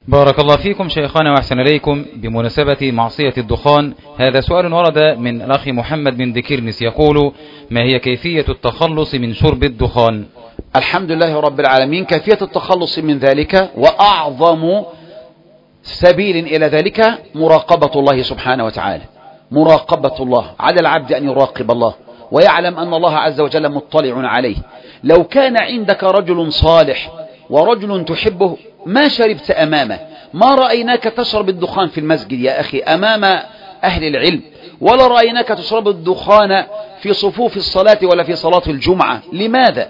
بارك الله فيكم شيخنا وأحسن إليكم. بمناسبة معصية الدخان، هذا سؤال ورد من الأخ محمد بن دكيرنس يقول: ما هي كيفية التخلص من شرب الدخان؟ الحمد لله رب العالمين. كيفية التخلص من ذلك وأعظم سبيل إلى ذلك مراقبة الله سبحانه وتعالى. مراقبة الله، على العبد أن يراقب الله ويعلم أن الله عز وجل مطلع عليه. لو كان عندك رجل صالح ورجل تحبه ما شربت أمامه، ما رأيناك تشرب الدخان في المسجد يا أخي أمام أهل العلم، ولا رأيناك تشرب الدخان في صفوف الصلاة ولا في صلاة الجمعة. لماذا؟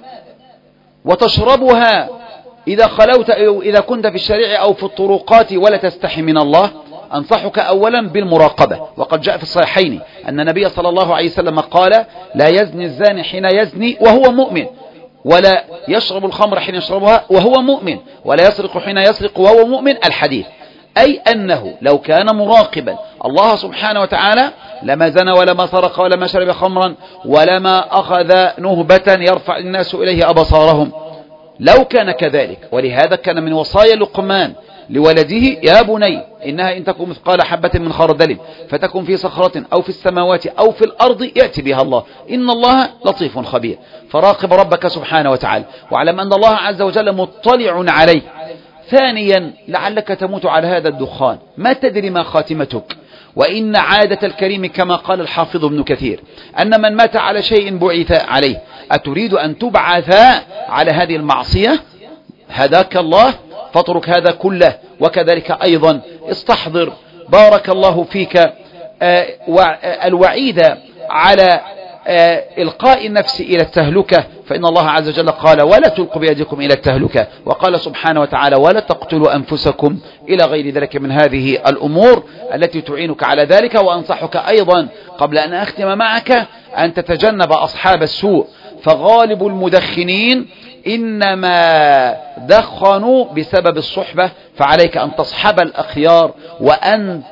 وتشربها إذا خلوت أو إذا كنت في الشارع أو في الطرقات ولا تستحي من الله. أنصحك أولا بالمراقبة، وقد جاء في الصحيحين أن النبي صلى الله عليه وسلم قال: لا يزني الزاني حين يزني وهو مؤمن، ولا يشرب الخمر حين يشربها وهو مؤمن، ولا يسرق حين يسرق وهو مؤمن. الحديث أي أنه لو كان مراقبا الله سبحانه وتعالى لما زنى ولما سرق ولما شرب خمرا ولما أخذ نهبة يرفع الناس إليه أبصارهم. لو كان كذلك، ولهذا كان من وصايا لقمان لولده: يا بني إنها إن تكن مثقال حبة من خردل فتكن في صخرة أو في السماوات أو في الأرض يأتي بها الله إن الله لطيف خبير. فراقب ربك سبحانه وتعالى واعلم أن الله عز وجل مطلع عليك. ثانيا، لعلك تموت على هذا الدخان، ما تدري ما خاتمتك. وإن عادة الكريم كما قال الحافظ ابن كثير أن من مات على شيء بعث عليه. أتريد أن تبعث على هذه المعصية؟ هداك الله فاترك هذا كله. وكذلك أيضا استحضر بارك الله فيك الوعيد على إلقاء النفس إلى التهلكة، فإن الله عز وجل قال: ولا تلقوا بيدكم إلى التهلكة. وقال سبحانه وتعالى: ولا تقتلوا أنفسكم، إلى غير ذلك من هذه الأمور التي تعينك على ذلك. وأنصحك أيضا قبل أن أختم معك أن تتجنب أصحاب السوء، فغالب المدخنين إنما دخنوا بسبب الصحبة، فعليك أن تصحب الأخيار وأن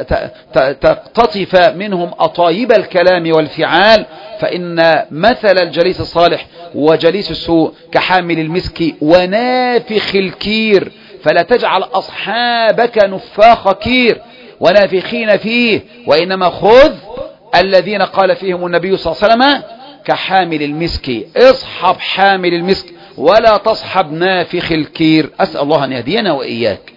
تقتطف منهم أطايب الكلام والفعال، فإن مثل الجليس الصالح وجليس السوء كحامل المسك ونافخ الكير. فلا تجعل أصحابك نفاخ كير ونافخين فيه، وإنما خذ الذين قال فيهم النبي صلى الله عليه وسلم كحامل المسك. اصحب حامل المسك ولا تصحب نافخ الكير. أسأل الله أن يهدينا وإياك.